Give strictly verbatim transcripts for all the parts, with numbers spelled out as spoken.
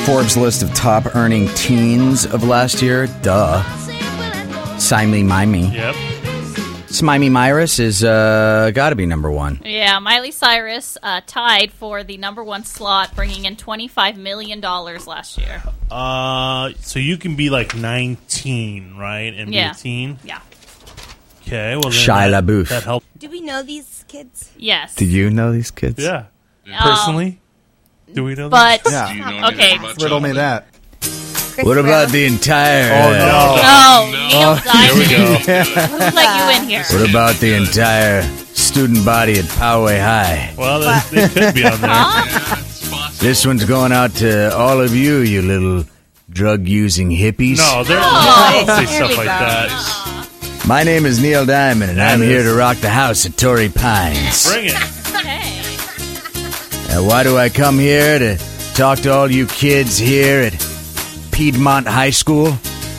Forbes list of top earning teens of last year. Duh. Simey Mimey. Yep. Smimey Myris is uh, got to be number one. Yeah, Miley Cyrus uh, tied for the number one slot, bringing in twenty-five million dollars last year. Uh, so you can be like nineteen, right, and Yeah. be a teen. Yeah. Okay. Well, then Shia that, LaBeouf. That helped. Do we know these kids? Yes. Do you know these kids? Yeah. Um, Personally, do we know? But them? Yeah. Do you know Okay. anything about Riddle me chocolate? that. Chris What about Brown? the entire? Oh, no, no. Neil Here we Diamond. go. Who let you in here? What about the entire student body at Poway High? Well, they, they could be on there. Huh? Yeah, it's possible. This one's going out to all of you, you little drug-using hippies. No, they're Oh, they don't say here stuff we like go. that. My name is Neil Diamond, and That I'm here is. to rock the house at Torrey Pines. Bring it. Hey. And why do I come here? To talk to all you kids here at Piedmont High School?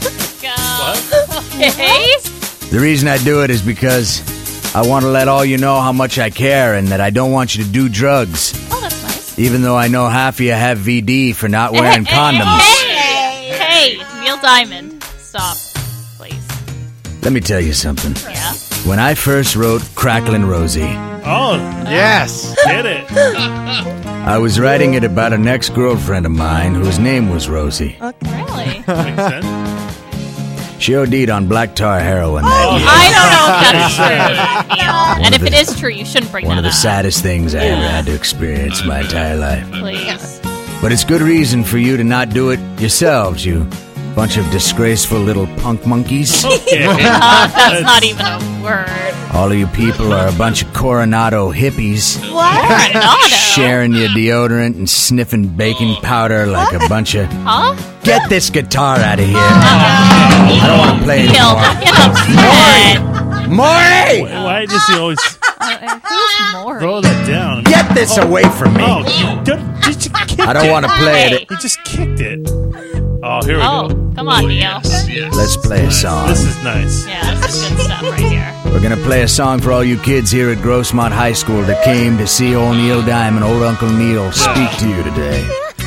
Okay. The reason I do it is because I want to let all you know how much I care and that I don't want you to do drugs, Oh, that's nice. even though I know half of you have V D for not wearing condoms. Hey, hey, Neil Diamond, stop, please. Let me tell you something. Yeah. When I first wrote Cracklin' Rosie, Oh, Yes. get it. I was writing it about an ex-girlfriend of mine whose name was Rosie. Really? Makes sense. She OD'd on black tar heroin that year. I don't know if that's true, Neil. And if of it the- is true, you shouldn't bring One that of the up. saddest things I ever had to experience my entire life. Please. But it's good reason for you to not do it yourselves, you bunch of disgraceful little punk monkeys. Okay. Uh, that's not even a word. All of you people are a bunch of Coronado hippies, Coronado. sharing your deodorant and sniffing baking powder like a bunch of... Huh? Get this guitar out of here. I don't want to play Neil, anymore. don't get upset. Maury! Why does he always Uh, who's Maury? throw that down? Get this away from me. Oh, you don't, just, you kicked I don't want to play Hey. it. You just kicked it. Oh, here we Oh, go. come on, Neil. Yes, yes. Let's play a song. This is nice. Yeah, this is good stuff right here. We're going to play a song for all you kids here at Grossmont High School that came to see old Neil Diamond, old Uncle Neil, speak to you today.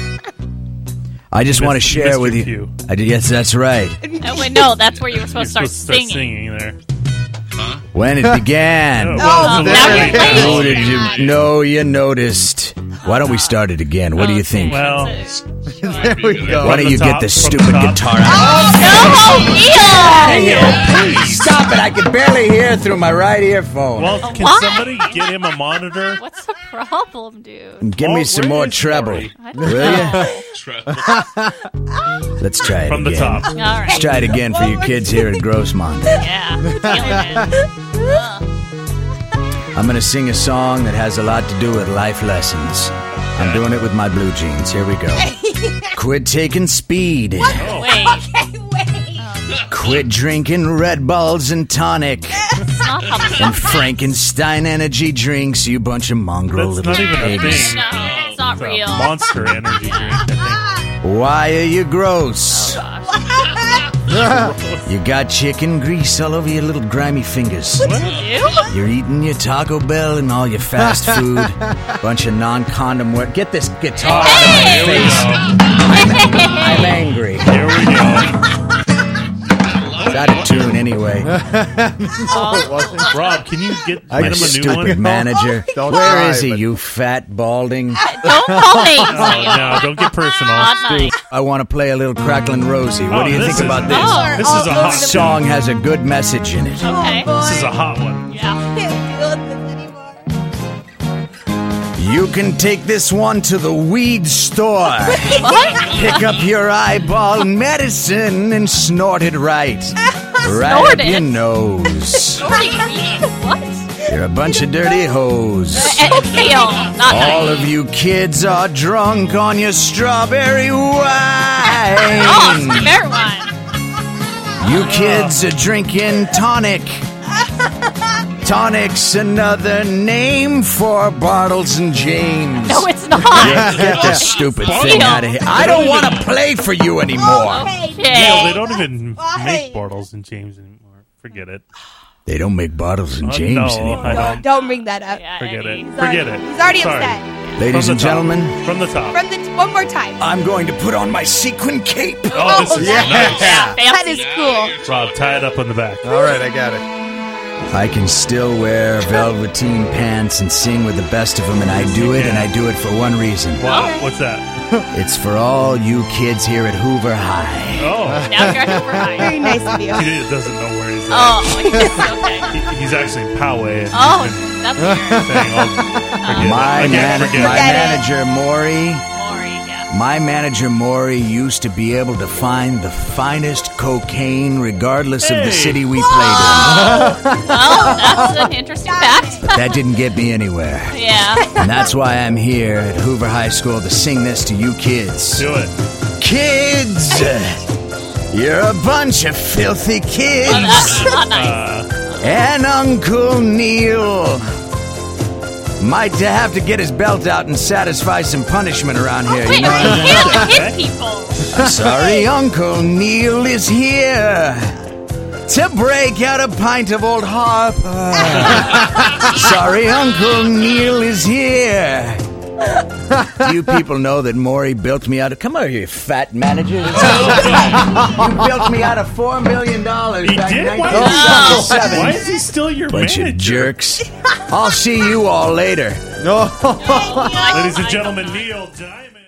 I just want to missed- share missed with your you. cue. I did, yes, that's right. Oh, wait, no, that's where you were supposed You're to start supposed to start singing. singing there. When it began. Oh, now there you're we playing. Oh, go. did you know you noticed? Why don't we start it again? What do you think? Well, There we go. Why don't From you the get top, the from stupid the top. guitar out? No, Neil! Stop it! I can barely hear through my right earphone. well, can Why? somebody get him a monitor? What's the problem, dude? Give me Well, some where more is treble, Maury? I don't will you? know. Trevor. Let's try it From the again. top. All Let's right. try it again for you kids here at Grossmont. Yeah, feeling it. Uh, I'm gonna sing a song that has a lot to do with life lessons. I'm doing it with my blue jeans. Here we go. Quit taking speed. wait. Okay, wait. Quit drinking Red Bulls and tonic It's not how the and Frankenstein energy drinks, you bunch of mongrel That's little not even a pigs. thing. No, it's not It's a real. Monster energy drink, I Why are you gross? Gosh. You got chicken grease all over your little grimy fingers. You? You're eating your Taco Bell and all your fast food. Bunch of non-condom wear. Get this guitar out of my think. face. I'm angry. Here we go. It's out of tune anyway. Rob, can you get, I get him a You new stupid one? manager. Don't Where try, is he, but- you fat balding? Don't call names. Oh, no, don't get personal. Not nice. I want to play a little Cracklin' Rosie. What Oh, do you this think is- about this? Oh, This is a hot This song has a good message in it. okay. This is a hot one. Yeah. I can't deal with this anymore. You can take this one to the weed store. What? Pick up your eyeball medicine and snort it right. Right Snort up your it? nose. What do you mean? What? You're a bunch of dirty hoes. Eh, Neil, not All nice. of you kids are drunk on your strawberry Oh, wine. strawberry wine. You kids are drinking tonic. Tonic's another name for Bartles and James. No, it's not. Get this stupid thing out of here. I don't want to play for you anymore. Neil, they Okay. don't even Why? make Bartles and James anymore. Forget it. They don't make Bartles and Uh, James no, anymore. I don't. Don't bring that up. Yeah, Forget Eddie. it. He's already- Forget it. He's already Sorry. upset. Ladies From and the top. gentlemen, From the top. From the one more time. I'm going to put on my sequin cape. Oh, this is yeah. nice. Yeah, That fancy. is cool. Rob, tie it up on the back. All right, I got it. I can still wear velveteen pants and sing with the best of them, and I do it, and I do it for one reason. Wow, what's that? It's for all you kids here at Hoover High. Oh, Now you're over high. Very nice of you. he doesn't know where he's at. Oh, yes, okay. He- he's actually in Poway. And Oh, he's been that's weird. saying all, forget My, it. I man- can't forget my it. Forget it. manager, Maury, Maury, yeah. my manager, Maury, used to be able to find the finest cocaine regardless of Hey. the city we played Well, that's an interesting fact. in. That didn't get me anywhere. Yeah. And that's why I'm here at Hoover High School to sing this to you kids. Do it. Kids! You're a bunch of filthy Oh, kids! that's not nice. Uh, And Uncle Neil might have to get his belt out and satisfy some punishment around here. Wait, You know what I'm you can't hit people. saying? Sorry, Uncle Neil is here to break out a pint of Old Harper. Sorry, Uncle Neil is here. Do you people know that Maury built me out of... Come over here, you fat manager. You built me out of four million dollars he back in did? Why, nineteen seventy-seven. why is he still your Bunch manager? of jerks. I'll see you all later. No. Oh, Ladies and gentlemen, Neil Diamond.